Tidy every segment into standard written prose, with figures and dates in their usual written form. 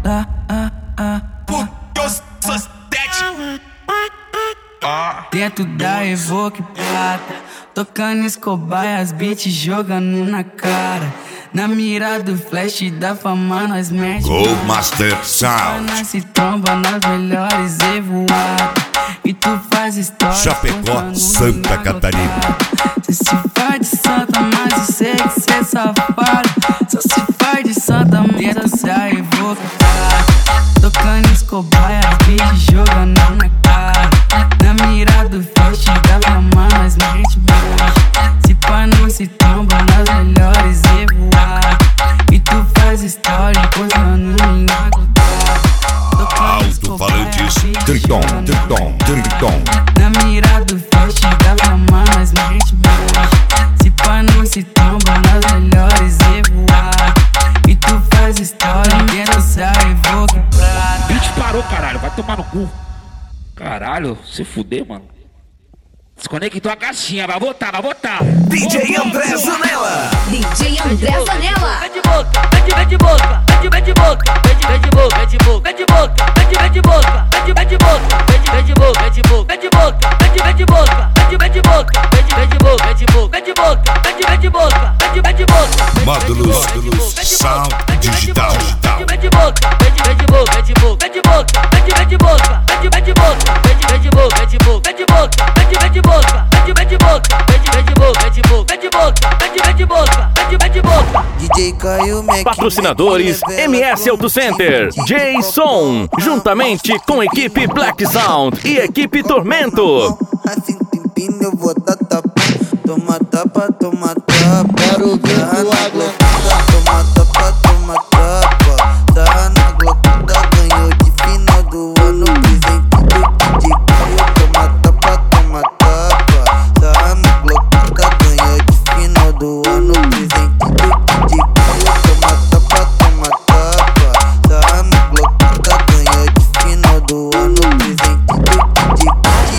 Porque eu sou sete. Dentro da Evoque Prata, tocando Escobar, as beats jogando na cara. Na mira do flash da fama nós mete Goldmaster Sound. nós se tromba nas melhores evoadas. E tu faz história Chapecó, Santa Catarina. Cê se faz de santa, mas eu sei que cê é safado. Só se faz de santa, dentro da Evoque Prata, tocando Escobar, as beats jogando na cara. Na mira do flash da fama nós mete se pá não se tromba nas melhores evoadas. E tu faz história posando em água. Alto-falantes, Triton. Na mira do flash da fama nós mete se pá não se tromba nas melhores evoadas. E tu faz história dentro da Evoque Prata. Beat parou, caralho, vai tomar no cu. Caralho, se fuder, mano. Desconectou a caixinha, vai votar. DJ André Zanella. DJ André Zanella. Vem de boca, vem de boca, vem de boca, vem de boca, vem de boca, vem de boca, vem de boca, vem de boca, vem de boca, vem de boca, vem de boca, vem de boca, vem de boca, vem de boca, vem de boca, vem de boca, vem de boca, vem de boca. Módulos Sound Digital. Vem de boca, vem de boca, vem de boca, vem de boca, vem de boca, vem de boca, vem de boca, vem de boca, vem de boca, vem de boca, vem de boca, vem de boca, vem de boca, vem de boca, vem de boca, vem de boca. DJ Caio Mac. Patrocinadores MS Auto Center, J-Som, juntamente com equipe Black Sound e equipe Tormento. Assim pimpinho eu vou dar tapa. Toma tapa, toma tapa. Quero ver tu aguentar. Toma tapa, toma tapa. Sarra na glocada, ganhou de final do ano. Presente do DJ Caio. Toma tapa, toma tapa. Sarra na glocada, ganhou de final do ano. Presente do DJ Caio. Toma tapa, toma tapa. Sarra na glocada, ganhou de final do ano. Presente do DJ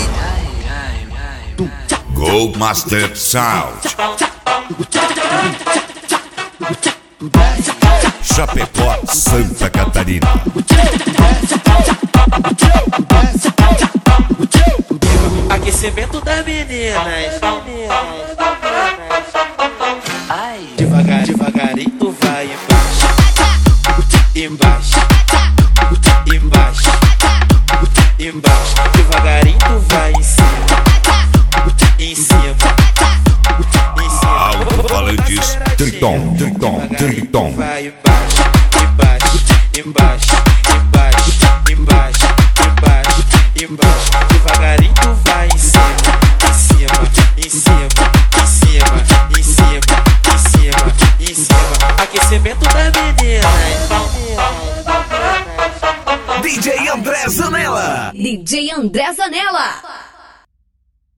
Caio. Goldmaster Sound. Chapecó, Santa Catarina. Aquecimento das meninas. Ai, Devagarinho tu vai embaixo, embaixo. Devagarinho tu vai em cima. Alto-falantes, Triton. Vai embaixo. Devagarinho tu vai em cima. Aquecimento das meninas. DJ André Zanella. DJ André Zanella.